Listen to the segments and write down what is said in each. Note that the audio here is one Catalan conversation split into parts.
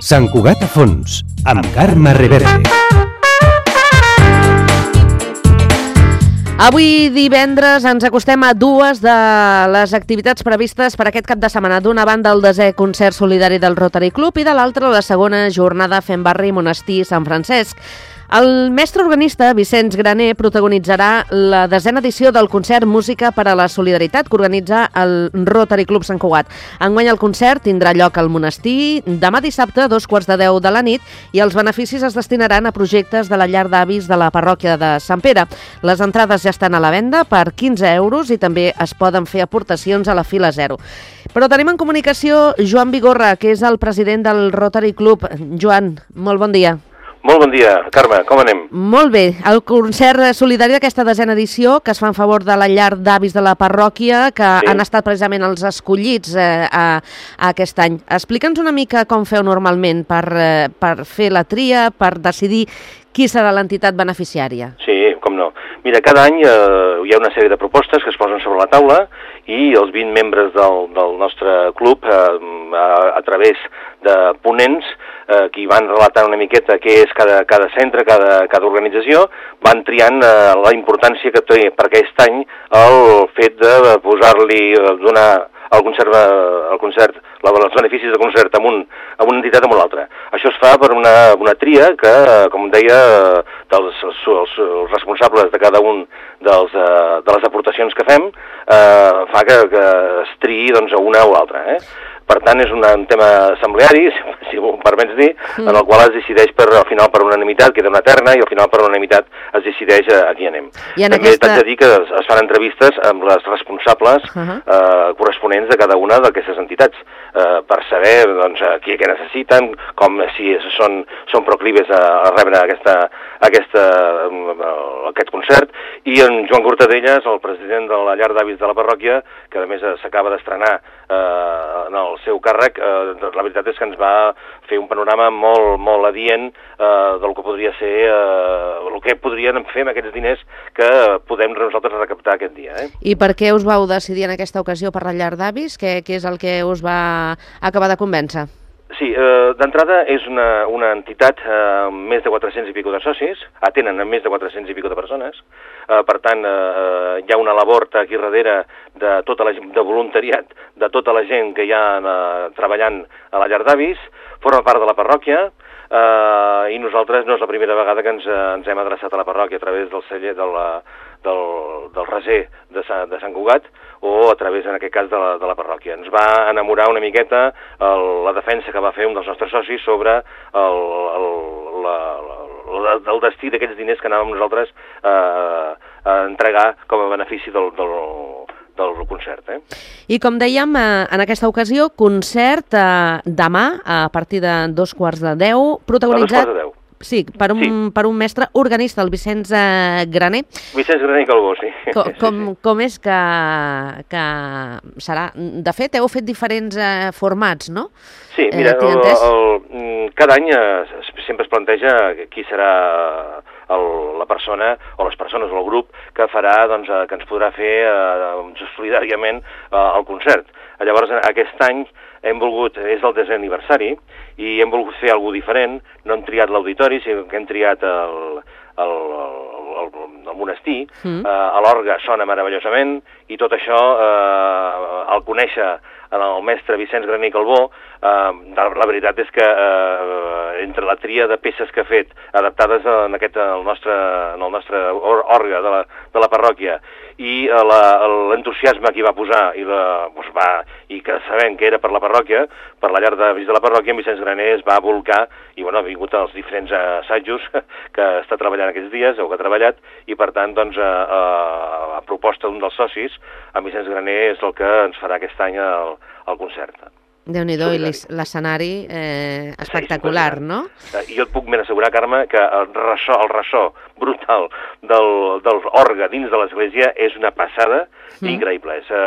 Sant Cugat a fons, amb Carme Reverte. Avui divendres ens acostem a dues de les activitats previstes per aquest cap de setmana. D'una banda el 10è concert solidari del Rotary Club i de l'altra la segona jornada Fem Barri Monestir Sant Francesc. El mestre organista Vicenç Graner protagonitzarà la 10a edició del concert Música per a la Solidaritat que organitza el Rotary Club Sant Cugat. Enguany el concert tindrà lloc al Monestir demà dissabte a 9:45 de la nit i els beneficis es destinaran a projectes de la llar d'avis de la parròquia de Sant Pere. Les entrades ja estan a la venda per 15 euros i també es poden fer aportacions a la fila 0. Però tenim en comunicació Joan Vigorra, que és el president del Rotary Club. Joan, molt bon dia. Molt bon dia, Carme, com anem? Molt bé. El concert solidari d'aquesta 10a edició, que es fa en favor de la llar d'avis de la parròquia, que han estat precisament els escollits aquest any. Explica'ns una mica com feu normalment per fer la tria, per decidir qui serà l'entitat beneficiària. Sí, com no. Mira, cada any hi ha una sèrie de propostes que es posen sobre la taula i els 20 membres del nostre club, a través de ponents, que van relatant una miqueta què és cada centre, cada organització, van triant la importància que té per aquest any el fet de posar-li, donar el concert, els beneficis del concert amb una entitat o amb l'altra. Això es fa per una tria que, com deia, els responsables de cada un de les aportacions que fem fa que es triï doncs, a una o l'altra. Per tant, és un tema assembleari, si m'ho permets dir, en el qual es decideix al final per unanimitat, queda una terna, i al final per unanimitat es decideix a qui anem. També t'haig de dir que es fan entrevistes amb les responsables corresponents de cada una d'aquestes entitats, per saber doncs, què necessiten, com si són proclives a rebre aquest concert, i en Joan Cortadellas, el president de la llar d'avis de la parròquia, que a més s'acaba d'estrenar en el seu càrrec, la veritat és que ens va fer un panorama molt adient del que podria ser, el que podrien fer amb aquests diners que podem nosaltres recaptar aquest dia. I per què us vau decidir en aquesta ocasió per la llar d'avis? Què és el que us va acabar de convèncer? Sí, d'entrada és una entitat amb més de 400 i pico de socis, atenen a més de 400 i pico de persones, per tant hi ha una labor aquí darrere de voluntariat de tota la gent que hi ha treballant a la llar d'avis, forma part de la parròquia, i nosaltres no és la primera vegada que ens hem adreçat a la parròquia a través del celler del reser de Sant Cugat o a través, en aquest cas, de la parròquia. Ens va enamorar una miqueta la defensa que va fer un dels nostres socis sobre el destí d'aquests diners que anàvem nosaltres a entregar com a benefici del concert. I com dèiem, en aquesta ocasió, concert demà a partir de 9:45, protagonitzat... A 9:45. Sí, per un mestre organista, el Vicenç Graner. Vicenç Graner i Calbó, sí. Com és que serà? De fet, heu fet diferents formats, no? Sí, mira, cada any sempre es planteja qui serà la persona o les persones o el grup que farà, doncs, que ens podrà fer solidàriament el concert. Llavors, aquest any és el 10è aniversari i hem volgut fer alguna cosa diferent, no hem triat l'auditori, sinó que hem triat el monestir, a l'orgue sona meravellosament i tot això, al conèixer el mestre Vicenç Graner i Calbó, la veritat és que entre la tria de peces que ha fet adaptades en el nostre orgue de la parròquia i l'entusiasme que hi va posar i que sabem que era per la parròquia, per la llar d'avis de la parròquia, en Vicenç Graner es va volcar i ha vingut als diferents assajos que està treballant aquests dies o que ha treballat i per tant doncs a proposta d'un dels socis, en Vicenç Graner és el que ens farà aquest any el concert. Déu-n'hi-do, i l'escenari espectacular, no? Jo et puc ben assegurar, Carme, que el ressò brutal del orgue dins de l'església és una passada increïble.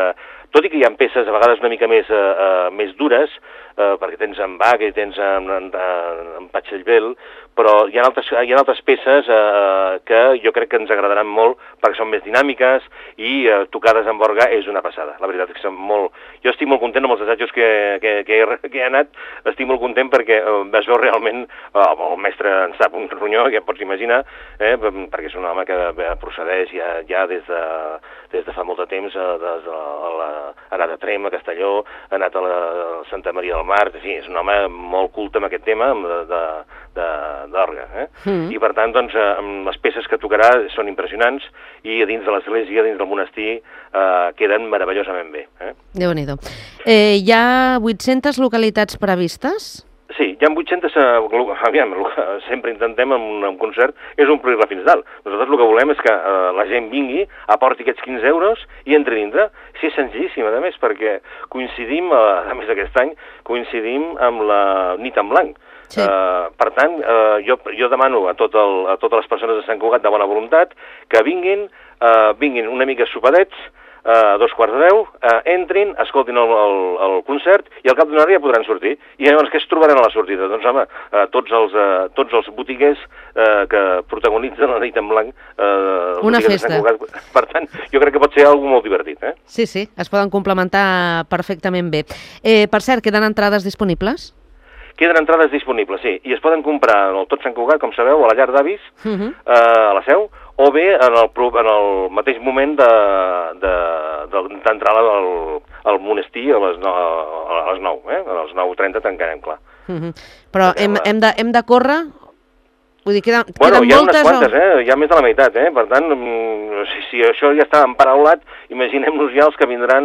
tot i que hi ha peces a vegades una mica més dures, perquè tens en Bach i tens en Pachelbel, però hi ha altres peces que jo crec que ens agradaran molt perquè són més dinàmiques i tocades amb orgue és una passada. La veritat és que són molt... Jo estic molt content amb els assajos que he anat, estic molt content perquè es veu realment, el mestre en sap un ronyó, ja pots imaginar, perquè és un home que procedeix ja des de fa molt de temps, ha anat a Trem, a Castelló, ha anat a la Santa Maria del Mar, en fi, és un home molt culte en aquest tema d'orgue. I per tant, doncs, les peces que tocarà són impressionants i dins de l'església, dins del monestir, queden meravellosament bé. Déu-n'hi-do. Hi ha 800 localitats previstes? Sí, hi ha 800... Aviam, el que sempre intentem en un concert és omplir-la fins dalt. Nosaltres el que volem és que la gent vingui, aporti aquests 15 euros i entri dintre. Sí, és senzillíssim, a més, perquè coincidim, a més d'aquest any, coincidim amb la nit en blanc. Sí. Per tant, jo demano a totes les persones de Sant Cugat de bona voluntat que vinguin una mica sopadets, a 9:45, entrin, escoltin el concert i al cap d'una hora ja podran sortir. I llavors què es trobaran a la sortida? Doncs home, tots els botiguers que protagonitzen la nit en blanc, una festa. Per tant, jo crec que pot ser alguna molt divertit. Sí, es poden complementar perfectament bé. Per cert, queden entrades disponibles? Queden entrades disponibles, sí, i es poden comprar en el Tot Sant Cugat, com sabeu, a la llar d'avis, a la Seu, o bé en el mateix moment d'entrar al monestir a les 9, a les 9:30 tancarem, clar. Però hem de córrer? Vull dir, queden hi ha moltes... unes quantes, hi ha més de la meitat, per tant, si això ja està emparaulat, imaginem-nos ja els que vindran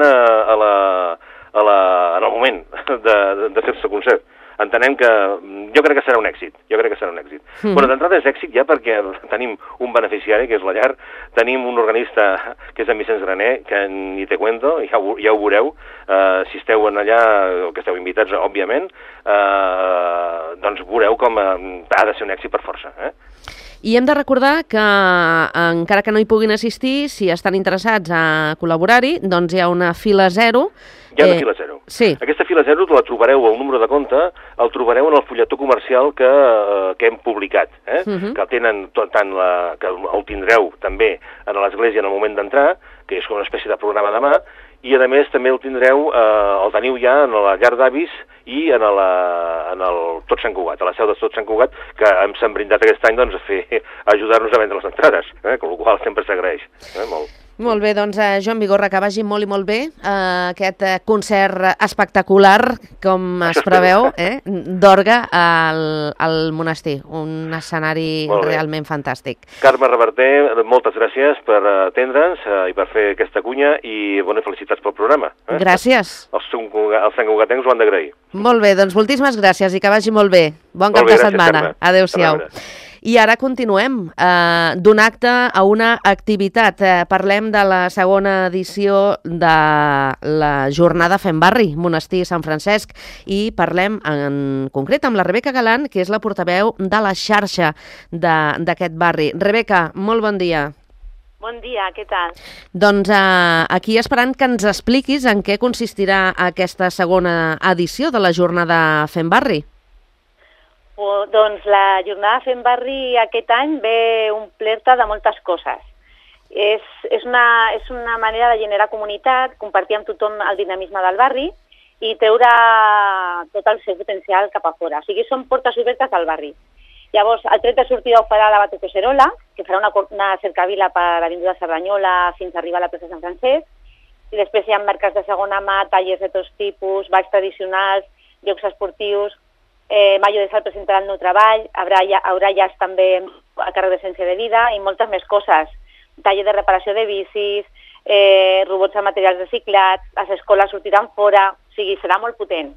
en el moment de fer-se el concert. Entenem que jo crec que serà un èxit, Bueno, d'entrada és èxit ja perquè tenim un beneficiari, que és la llar, tenim un organista, que és en Vicenç Graner, que ni te cuento, ja ho veureu, si esteu allà, o que esteu invitats, òbviament, doncs veureu com ha de ser un èxit per força, I hem de recordar que, encara que no hi puguin assistir, si estan interessats a col·laborar-hi, doncs hi ha una fila zero. Hi ha una fila zero. Sí. Aquesta fila zero la trobareu al número de compte, el trobareu en el fulletó comercial que hem publicat, que tenen que el tindreu també a l'església en el moment d'entrar, que és com una espècie de programa de mà, i a més també el teniu ja en la llar d'avis i en el Tot Sant Cugat, a la seu de Tot Sant Cugat, que s'han brindat aquest any doncs, a ajudar-nos a vendre les entrades, amb la qual sempre s'agraeix. Molt bé, doncs Joan Vigorra, que vagi molt i molt bé aquest concert espectacular, com es preveu, d'orgue al monestir, un escenari realment fantàstic. Carme Reverter, moltes gràcies per atendre'ns i per fer aquesta cunya i bones felicitats pel programa. Gràcies. Els santcugatencs ho han d'agrair. Molt bé, doncs moltíssimes gràcies i que vagi molt bé. Bon cap de setmana. Adéu-siau. I ara continuem d'un acte a una activitat. Parlem de la segona edició de la jornada Fem Barri, Monestir Sant Francesc, i parlem en concret amb la Rebeca Galant, que és la portaveu de la xarxa d'aquest barri. Rebeca, molt bon dia. Bon dia, què tal? Doncs aquí esperant que ens expliquis en què consistirà aquesta segona edició de la jornada Fem Barri. Doncs la jornada Fem Barri aquest any ve omplerta de moltes coses. És una manera de generar comunitat, compartir amb tothom el dinamisme del barri i treure tot el seu potencial cap a fora. O sigui, són portes obertes al barri. Llavors, el tret de sortida ho farà la Batocoserola, que farà una cercavila per l'Avinguda Cerdanyola fins a arribar a la plaça Sant Francesc, i després hi ha mercats de segona mà, tallers de tots tipus, balls tradicionals, jocs esportius, Mayo de Sal presentarà el nou treball, haurà jazz també a càrrec d'Essència de Vida i moltes més coses. Taller de reparació de bicis, robots amb materials reciclats, les escoles sortiran fora, o sigui, serà molt potent,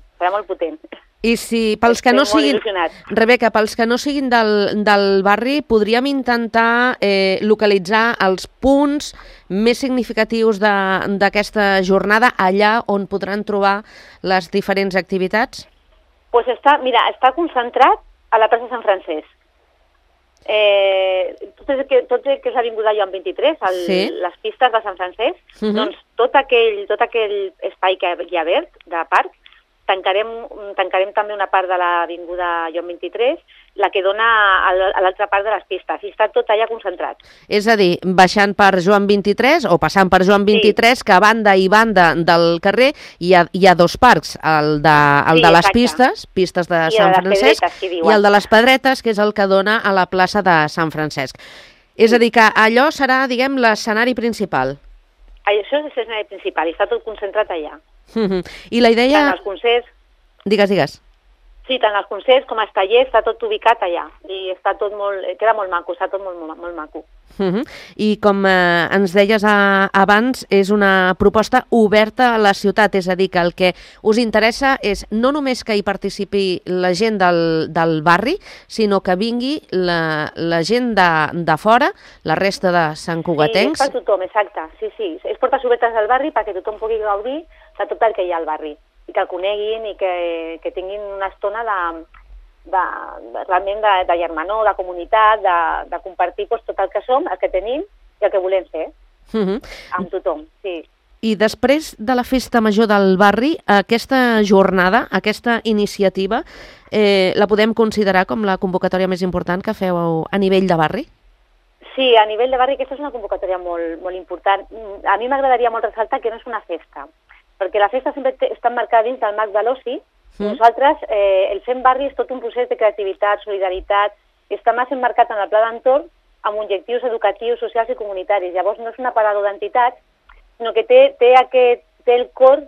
I si pels que no siguin, Rebeca, pels que no siguin del barri, podríem intentar localitzar els punts més significatius d'aquesta jornada allà on podran trobar les diferents activitats? Doncs està concentrat a la plaça Sant Francesc. Tot el que és l'Avinguda Joan 23, les pistes de Sant Francesc, doncs tot aquell espai que hi ha verd, de parc, tancarem també una part de l'Avinguda Joan 23, la que dona a l'altra part de les pistes, i està tot allà concentrat. És a dir, baixant per Joan 23 o passant per Joan 23, que a banda i banda del carrer hi ha dos parcs, el de les pistes de Sant Francesc, i el de les Pedretes, que és el que dona a la plaça de Sant Francesc. És a dir, que allò serà, diguem, l'escenari principal. Això és l'escenari principal, i està tot concentrat allà. I la idea... Tant els concerts... Digues. Sí, tant els concerts com els tallers, està tot ubicat allà. I està tot queda molt maco, està tot molt maco. I com ens deies abans, és una proposta oberta a la ciutat, és a dir, que el que us interessa és no només que hi participi la gent del barri, sinó que vingui la gent de fora, la resta de santcugatencs. Sí, és per tothom, exacte. Sí. És portes obertes del barri perquè tothom pugui gaudir de tot el que hi ha al barri, i que el coneguin i que tinguin una estona realment de germanor, de comunitat, de compartir tot el que som, el que tenim i el que volem fer amb tothom, sí. I després de la festa major del barri, aquesta jornada, aquesta iniciativa, la podem considerar com la convocatòria més important que feu a nivell de barri? Sí, a nivell de barri aquesta és una convocatòria molt important. A mi m'agradaria molt ressaltar que no és una festa, perquè la festa sempre està marcada dins del marc de l'oci. Nosaltres, el Fem Barri és tot un procés de creativitat, solidaritat, està més emmarcat en el pla d'entorn amb objectius educatius, socials i comunitaris. Llavors no és una parada d'entitats, sinó que té el cor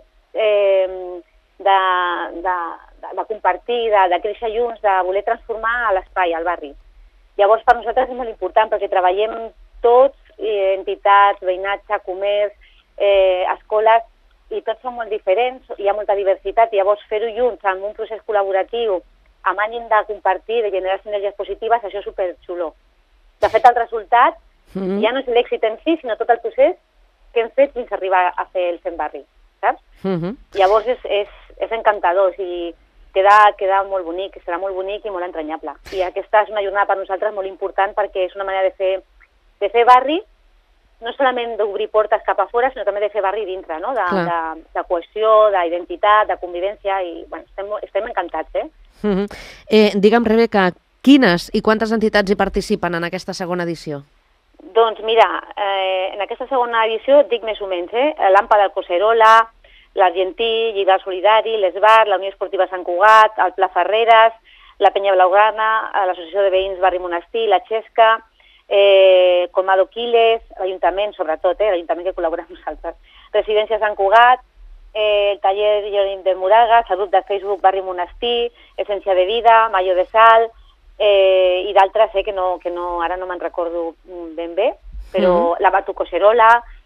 de compartir, de créixer junts, de voler transformar l'espai, el barri. Llavors per nosaltres és molt important perquè treballem tots, entitats, veïnatge, comerç, escoles, i tots són molt diferents, hi ha molta diversitat, i llavors fer-ho junts en un procés col·laboratiu, amb ànim de compartir, de generar sinergies positives, això és superxulo. De fet, el resultat ja no és l'èxit en si, sinó tot el procés que hem fet fins a arribar a fer el Fem Barri, saps? Llavors és encantador, i queda molt bonic, serà molt bonic i molt entranyable. I aquesta és una jornada per nosaltres molt important perquè és una manera de fer barri, no solament d'obrir portes cap a fora, sinó també de fer barri dintre, no? De cohesió, d'identitat, de convivència, i bueno, estem encantats, Digue'm, Rebeca, quines i quantes entitats hi participen en aquesta segona edició? Doncs mira, en aquesta segona edició dic més o menys, l'AMPA del Coserola, l'Argentí, Lligar Solidari, l'Esbar, la Unió Esportiva Sant Cugat, el Pla Ferreres, la Penya Blaugrana, l'Associació de Veïns Barri Monestir, la Xesca, Colmado Quiles, l'Ajuntament, sobretot, l'Ajuntament que col·labora amb nosaltres, Residència Sant Cugat, el taller Llorim de Moraga, Salut de Facebook Barri Monestir, Essència de Vida, Mayo de Sal, i d'altres que ara no me'n recordo ben bé, però la Batucoserola,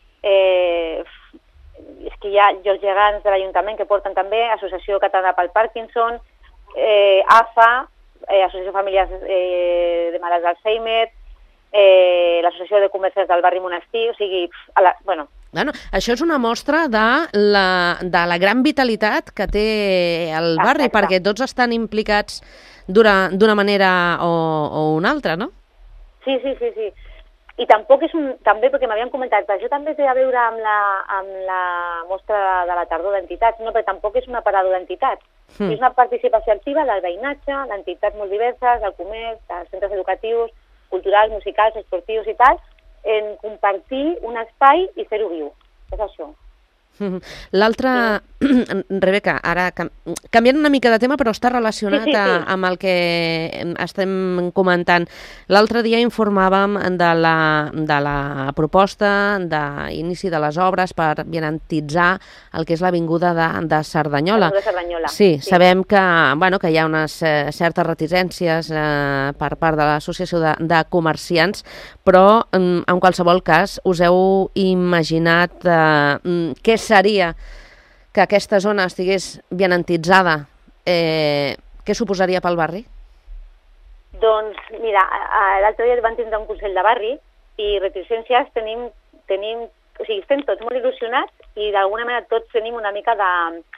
és que hi ha els gegants de l'Ajuntament que porten també, Associació Catalana pel Parkinson, AFA, Associació de Famílies de Malalts d'Alzheimer, l'Associació de Comerços del Barri Monestir, o sigui, bueno... Bueno, això és una mostra de la gran vitalitat que té el barri, perquè tots estan implicats d'una manera o una altra, no? Sí. I tampoc també, perquè m'havien comentat, això també té a veure amb la mostra de la tardor d'entitats, no, però tampoc és una parada d'entitats. És una participació activa del veïnatge, d'entitats molt diverses, del comerç, dels centres educatius, culturals, musicals, esportius i tal, en compartir un espai i fer-ho viu. És això. L'altre, Rebeca, ara canviant una mica de tema, però està relacionat amb el que estem comentant. L'altre dia informàvem de la proposta d'inici de les obres per vianantitzar el que és l'avinguda de Cerdanyola. Sí, sabem que hi ha unes certes reticències per part de l'Associació de Comerciants, però en qualsevol cas us heu imaginat què seria que aquesta zona estigués vianantitzada? Què suposaria pel barri? Doncs, mira, l'altre dia van tindre un consell de barri i reticències tenim, o sigui, estem tots molt il·lusionats i d'alguna manera tots tenim una mica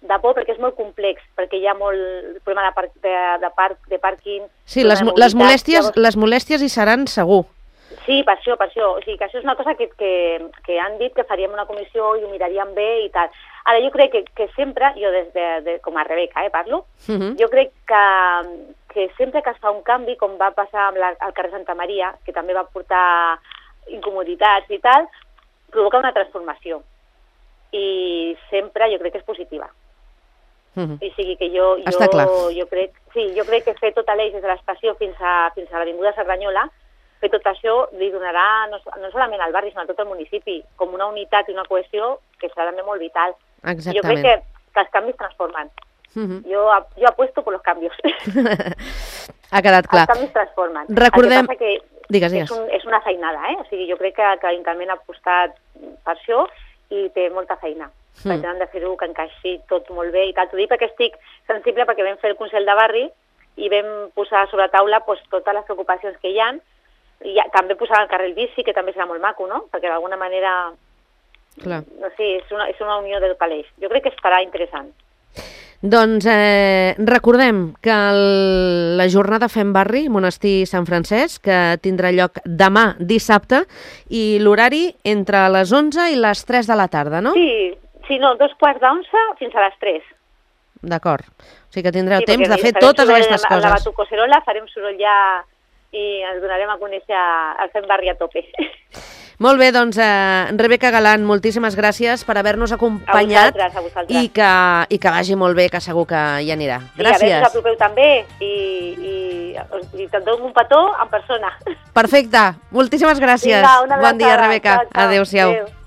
de por, perquè és molt complex, perquè hi ha molt problema de pàrquing... Sí, les molèsties hi seran segur. Sí, per això. O sigui, que això és una cosa que han dit que faríem una comissió i ho miraríem bé i tal. Ara, jo crec que sempre, jo com a Rebeca parlo, jo crec que sempre que es fa un canvi, com va passar amb el carrer Santa Maria, que també va portar incomoditats i tal, provoca una transformació. I sempre jo crec que és positiva. I sigui que jo crec que fer tota l'eix des de l'estació fins a l'Avinguda Cerdanyola, fer tot això li donarà no solament al barri, sinó a tot el municipi, com una unitat i una cohesió que serà també molt vital. Exactament. Jo crec que els canvis transformen. Jo apuesto por los cambios. Ha quedat clar. Els canvis transformen. Recordem... El que passa Digues. És una feinada, O sigui, jo crec que l'Ajuntament ha apostat per això i té molta feina. Per tant, han de fer-ho que encaixi tot molt bé i tal. T'ho dic perquè estic sensible, perquè vam fer el Consell de Barri i vam posar sobre taula totes les preocupacions que hi ha. I també posar el carril bici, que també serà molt maco, no? Perquè d'alguna manera... Clar. No sé, és una unió del paleix. Jo crec que estarà interessant. Doncs recordem que la jornada Fem Barri, Monestir Sant Francesc, que tindrà lloc demà dissabte, i l'horari entre les 11 i les 3 de la tarda, no? Sí, 2:15 fins a les 3. D'acord. O sigui que tindreu temps de fer totes aquestes coses. A la Batucoserola farem soroll ja i ens donarem a conèixer el Fem Barri a tope. Molt bé, doncs, Rebeca Galant, moltíssimes gràcies per haver-nos acompanyat. A vosaltres. I que vagi molt bé, que segur que hi anirà. Gràcies. Sí, a veure si us apropeu també i te'n dono un petó en persona. Perfecte, moltíssimes gràcies. Vinga, una abraçada. Bon dia, Rebeca. Ciao. Adéu-siau. Adéu.